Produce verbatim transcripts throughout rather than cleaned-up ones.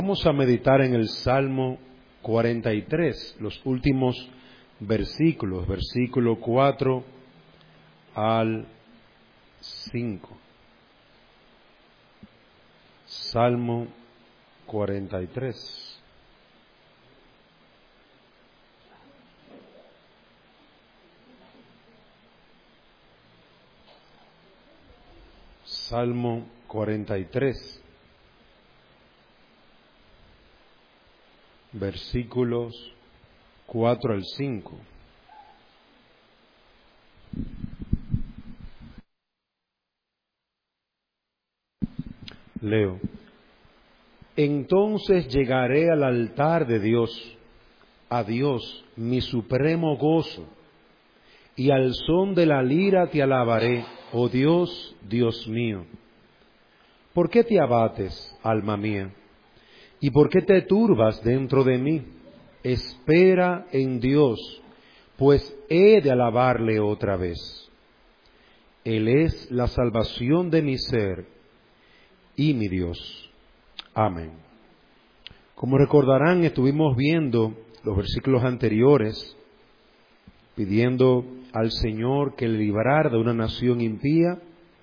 Vamos a meditar en el Salmo cuarenta y tres, los últimos versículos, versículo cuatro al cinco. Salmo cuarenta y tres. Salmo cuarenta y tres. Versículos cuatro al cinco. Leo. Entonces llegaré al altar de Dios, a Dios, mi supremo gozo, y al son de la lira te alabaré, oh Dios, Dios mío. ¿Por qué te abates, alma mía? ¿Y por qué te turbas dentro de mí? Espera en Dios, pues he de alabarle otra vez. Él es la salvación de mi ser y mi Dios. Amén. Como recordarán, estuvimos viendo los versículos anteriores, pidiendo al Señor que le librara de una nación impía,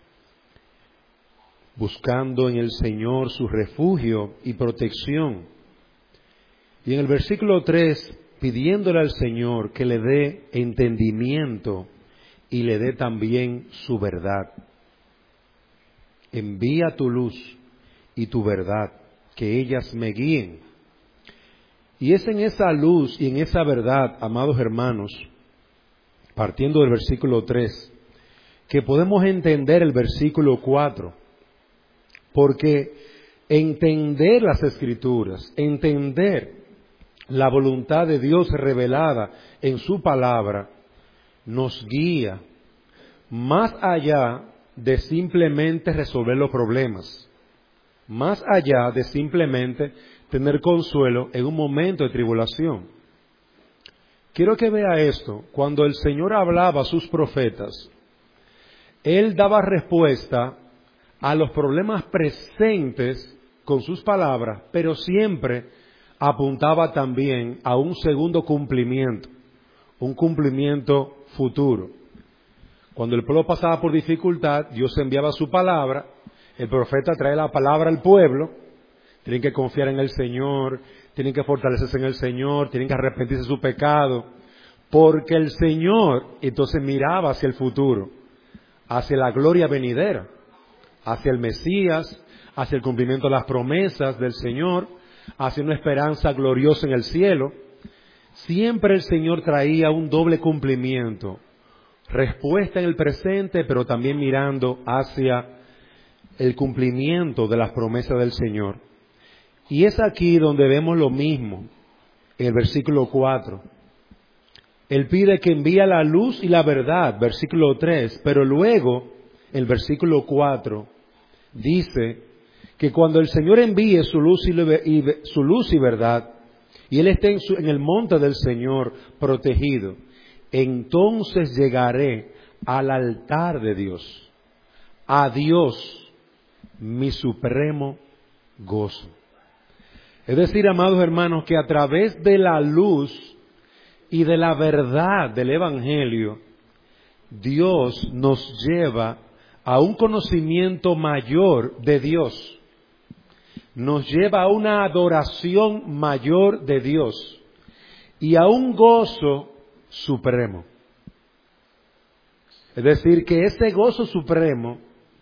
buscando en el Señor su refugio y protección. Y en el versículo tres, pidiéndole al Señor que le dé entendimiento y le dé también su verdad. Envía tu luz y tu verdad, que ellas me guíen. Y es en esa luz y en esa verdad, amados hermanos, partiendo del versículo tres, que podemos entender el versículo cuatro. Porque entender las Escrituras, entender la voluntad de Dios revelada en su palabra, nos guía más allá de simplemente resolver los problemas, más allá de simplemente tener consuelo en un momento de tribulación. Quiero que vea esto: cuando el Señor hablaba a sus profetas, Él daba respuesta a los problemas presentes con sus palabras, pero siempre apuntaba también a un segundo cumplimiento, un cumplimiento futuro. Cuando el pueblo pasaba por dificultad, Dios enviaba su palabra, el profeta trae la palabra al pueblo, tienen que confiar en el Señor, tienen que fortalecerse en el Señor, tienen que arrepentirse de su pecado, porque el Señor entonces miraba hacia el futuro, hacia la gloria venidera, hacia el Mesías, hacia el cumplimiento de las promesas del Señor, hacia una esperanza gloriosa en el cielo. Siempre el Señor traía un doble cumplimiento, respuesta en el presente, pero también mirando hacia el cumplimiento de las promesas del Señor. Y es aquí donde vemos lo mismo, en el versículo cuatro. Él pide que envíe la luz y la verdad, versículo tres, pero luego, el versículo cuatro, dice que cuando el Señor envíe su luz y, y, su luz y verdad, y Él esté en, su, en el monte del Señor protegido, entonces llegaré al altar de Dios, a Dios, mi supremo gozo. Es decir, amados hermanos, que a través de la luz y de la verdad del Evangelio, Dios nos lleva a un conocimiento mayor de Dios, nos lleva a una adoración mayor de Dios y a un gozo supremo. Es decir, que ese gozo supremo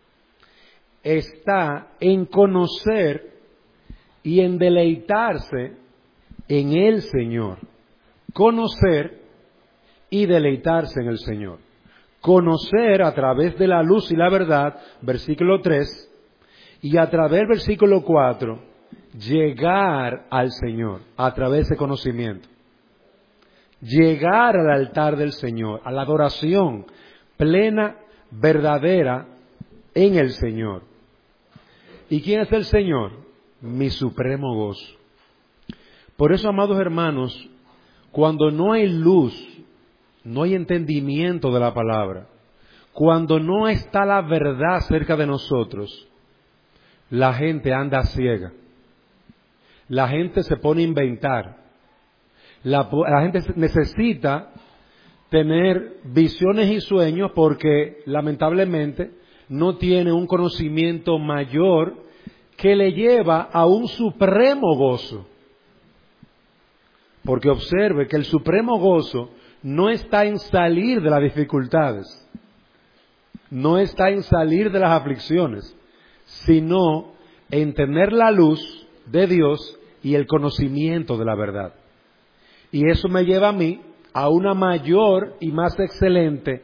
está en conocer y en deleitarse en el Señor. Conocer y deleitarse en el Señor. Conocer a través de la luz y la verdad, versículo tres, y a través del versículo cuatro, llegar al Señor a través de ese conocimiento. Llegar al altar del Señor, a la adoración plena, verdadera en el Señor. ¿Y quién es el Señor? Mi supremo gozo. Por eso, amados hermanos, cuando no hay luz, no hay entendimiento de la palabra, cuando no está la verdad cerca de nosotros, la gente anda ciega. la gente se pone a inventar. La, la gente necesita tener visiones y sueños porque lamentablemente no tiene un conocimiento mayor que le lleva a un supremo gozo. Porque observe que el supremo gozo no está en salir de las dificultades, no está en salir de las aflicciones, sino en tener la luz de Dios y el conocimiento de la verdad. Y eso me lleva a mí a una mayor y más excelente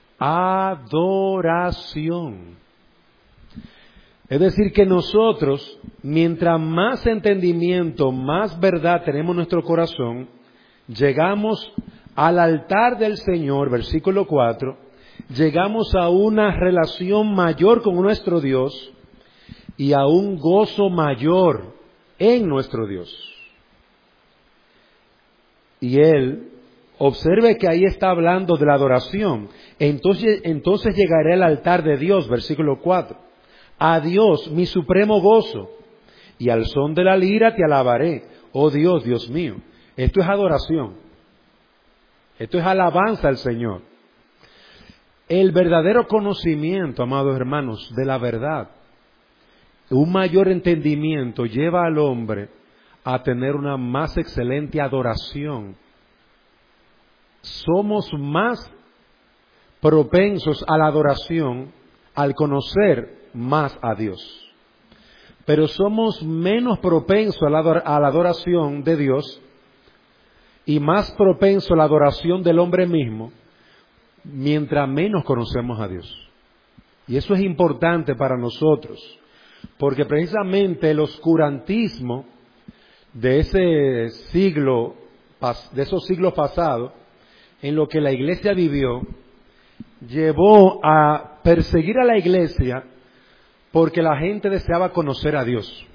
adoración. Es decir, que nosotros, mientras más entendimiento, más verdad tenemos en nuestro corazón, llegamos al altar del Señor, versículo cuatro, llegamos a una relación mayor con nuestro Dios y a un gozo mayor en nuestro Dios. Y Él, observe que ahí está hablando de la adoración. Entonces, entonces llegaré al altar de Dios, versículo cuatro. A Dios, mi supremo gozo, y al son de la lira te alabaré, oh Dios, Dios mío. Esto es adoración. Esto es alabanza al Señor. El verdadero conocimiento, amados hermanos, de la verdad, un mayor entendimiento lleva al hombre a tener una más excelente adoración. Somos más propensos a la adoración al conocer más a Dios. Pero somos menos propensos a la, a la adoración de Dios y más propensos a la adoración del hombre mismo mientras menos conocemos a Dios. Y eso es importante para nosotros, porque precisamente el oscurantismo de ese siglo, de esos siglos pasados, en lo que la iglesia vivió, llevó a perseguir a la iglesia porque la gente deseaba conocer a Dios.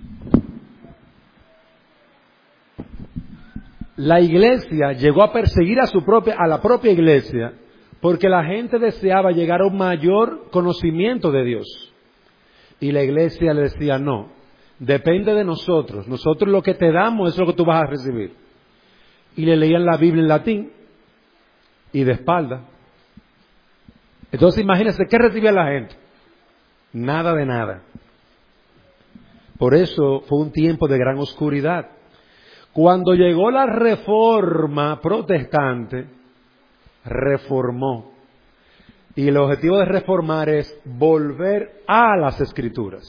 La iglesia llegó a perseguir a su propia, a la propia iglesia porque la gente deseaba llegar a un mayor conocimiento de Dios. Y la iglesia le decía, no, depende de nosotros. Nosotros lo que te damos es lo que tú vas a recibir. Y le leían la Biblia en latín y de espalda. Entonces imagínense, ¿qué recibía la gente? Nada de nada. Por eso fue un tiempo de gran oscuridad. Cuando llegó la reforma protestante, reformó. Y el objetivo de reformar es volver a las Escrituras.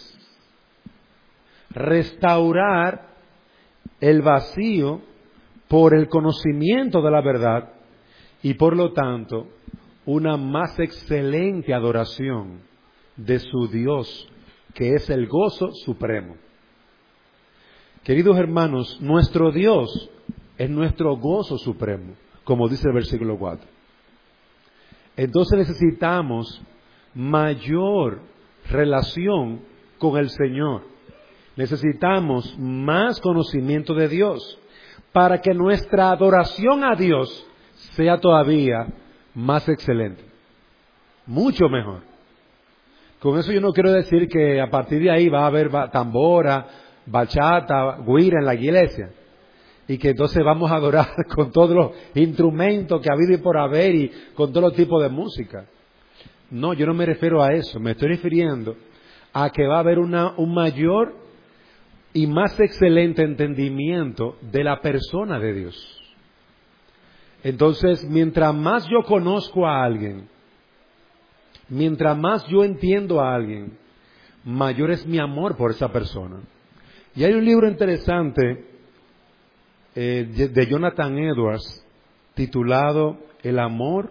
Restaurar el vacío por el conocimiento de la verdad y por lo tanto una más excelente adoración de su Dios, que es el gozo supremo. Queridos hermanos, nuestro Dios es nuestro gozo supremo, como dice el versículo cuatro. Entonces necesitamos mayor relación con el Señor. Necesitamos más conocimiento de Dios para que nuestra adoración a Dios sea todavía más excelente, mucho mejor. Con eso yo no quiero decir que a partir de ahí va a haber tambora, bachata, guira en la iglesia y que entonces vamos a adorar con todos los instrumentos que ha habido y por haber y con todos los tipos de música. No, yo no me refiero a eso, me estoy refiriendo a que va a haber una, un mayor y más excelente entendimiento de la persona de Dios. Entonces, mientras más yo conozco a alguien, mientras más yo entiendo a alguien, mayor es mi amor por esa persona. Y hay un libro interesante eh, de Jonathan Edwards titulado El amor,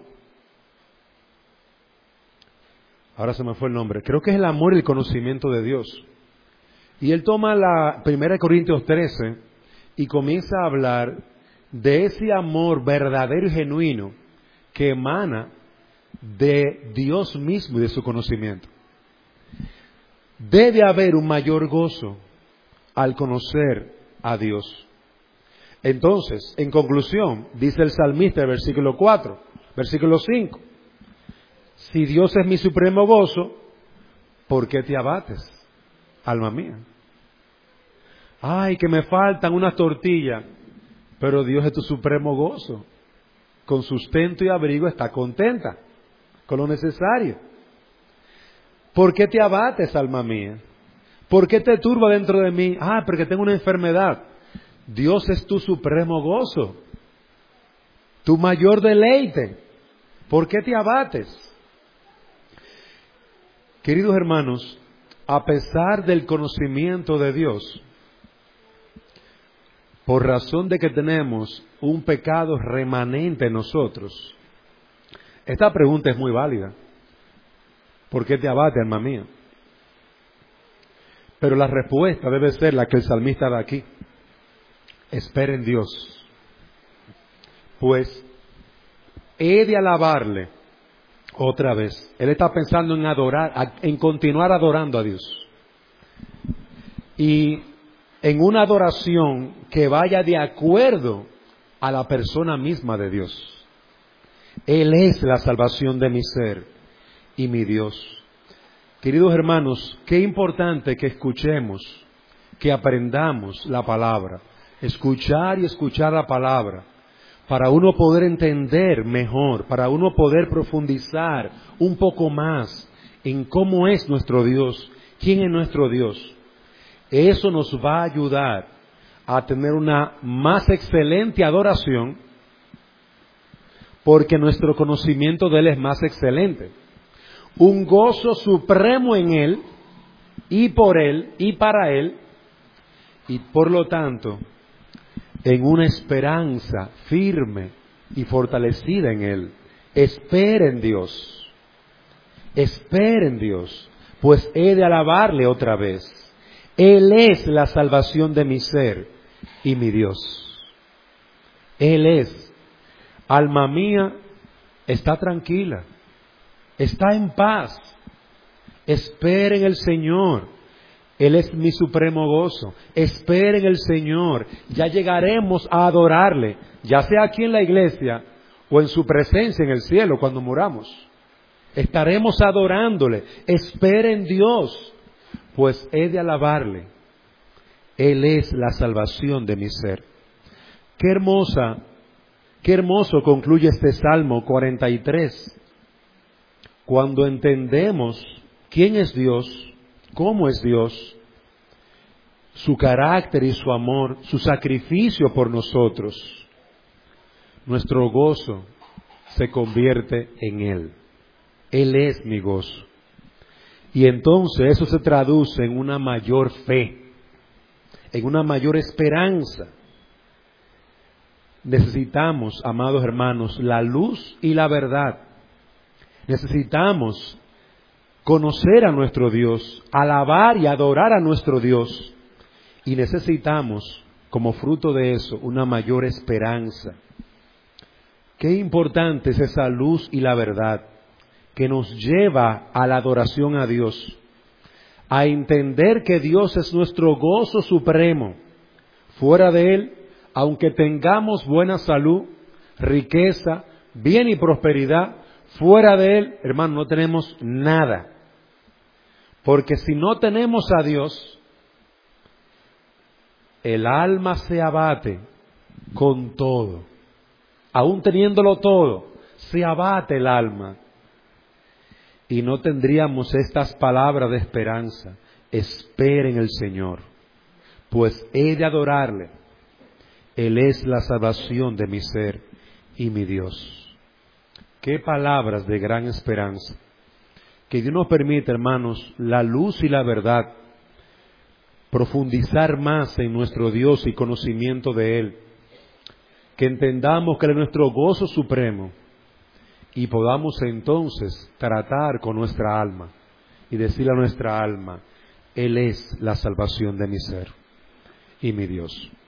ahora se me fue el nombre, creo que es el amor y el conocimiento de Dios. Y él toma la primera de Corintios trece y comienza a hablar de ese amor verdadero y genuino que emana de Dios mismo y de su conocimiento. Debe haber un mayor gozo al conocer a Dios. Entonces, en conclusión, dice el salmista, versículo cuatro, versículo cinco, si Dios es mi supremo gozo, ¿por qué te abates, alma mía? Ay, que me faltan unas tortillas. Pero Dios es tu supremo gozo. Con sustento y abrigo está contenta con lo necesario. ¿Por qué te abates, alma mía? ¿Por qué te turba dentro de mí? Ah, porque tengo una enfermedad. Dios es tu supremo gozo, tu mayor deleite. ¿Por qué te abates? Queridos hermanos, a pesar del conocimiento de Dios, por razón de que tenemos un pecado remanente en nosotros, esta pregunta es muy válida. ¿Por qué te abates, alma mía? Pero la respuesta debe ser la que el salmista da aquí. Espera en Dios, pues he de alabarle otra vez. Él está pensando en adorar, en continuar adorando a Dios. Y en una adoración que vaya de acuerdo a la persona misma de Dios. Él es la salvación de mi ser y mi Dios. Queridos hermanos, qué importante que escuchemos, que aprendamos la palabra. Escuchar y escuchar la palabra, para uno poder entender mejor, para uno poder profundizar un poco más en cómo es nuestro Dios, quién es nuestro Dios. Eso nos va a ayudar a tener una más excelente adoración, porque nuestro conocimiento de Él es más excelente. Un gozo supremo en Él, y por Él, y para Él, y por lo tanto, en una esperanza firme y fortalecida en Él. Espera en Dios. Espera en Dios, pues he de alabarle otra vez. Él es la salvación de mi ser y mi Dios. Él es. Alma mía, está tranquila, está en paz. Espera en el Señor. Él es mi supremo gozo. Espera en el Señor. Ya llegaremos a adorarle, ya sea aquí en la iglesia o en su presencia en el cielo cuando muramos. Estaremos adorándole. Espera en Dios, pues he de alabarle. Él es la salvación de mi ser. Qué hermosa, qué hermoso concluye este Salmo cuarenta y tres. Cuando entendemos quién es Dios, cómo es Dios, su carácter y su amor, su sacrificio por nosotros, nuestro gozo se convierte en Él. Él es mi gozo. Y entonces eso se traduce en una mayor fe, en una mayor esperanza. Necesitamos, amados hermanos, la luz y la verdad. Necesitamos conocer a nuestro Dios, alabar y adorar a nuestro Dios. Y necesitamos, como fruto de eso, una mayor esperanza. Qué importante es esa luz y la verdad que nos lleva a la adoración a Dios, a entender que Dios es nuestro gozo supremo. Fuera de Él, aunque tengamos buena salud, riqueza, bien y prosperidad, fuera de Él, hermano, no tenemos nada. Porque si no tenemos a Dios, el alma se abate con todo. Aún teniéndolo todo, se abate el alma. Y no tendríamos estas palabras de esperanza. Espera en el Señor, pues he de adorarle. Él es la salvación de mi ser y mi Dios. Qué palabras de gran esperanza. Que Dios nos permita, hermanos, la luz y la verdad, profundizar más en nuestro Dios y conocimiento de Él. Que entendamos que Él es nuestro gozo supremo y podamos entonces tratar con nuestra alma y decirle a nuestra alma, Él es la salvación de mi ser y mi Dios.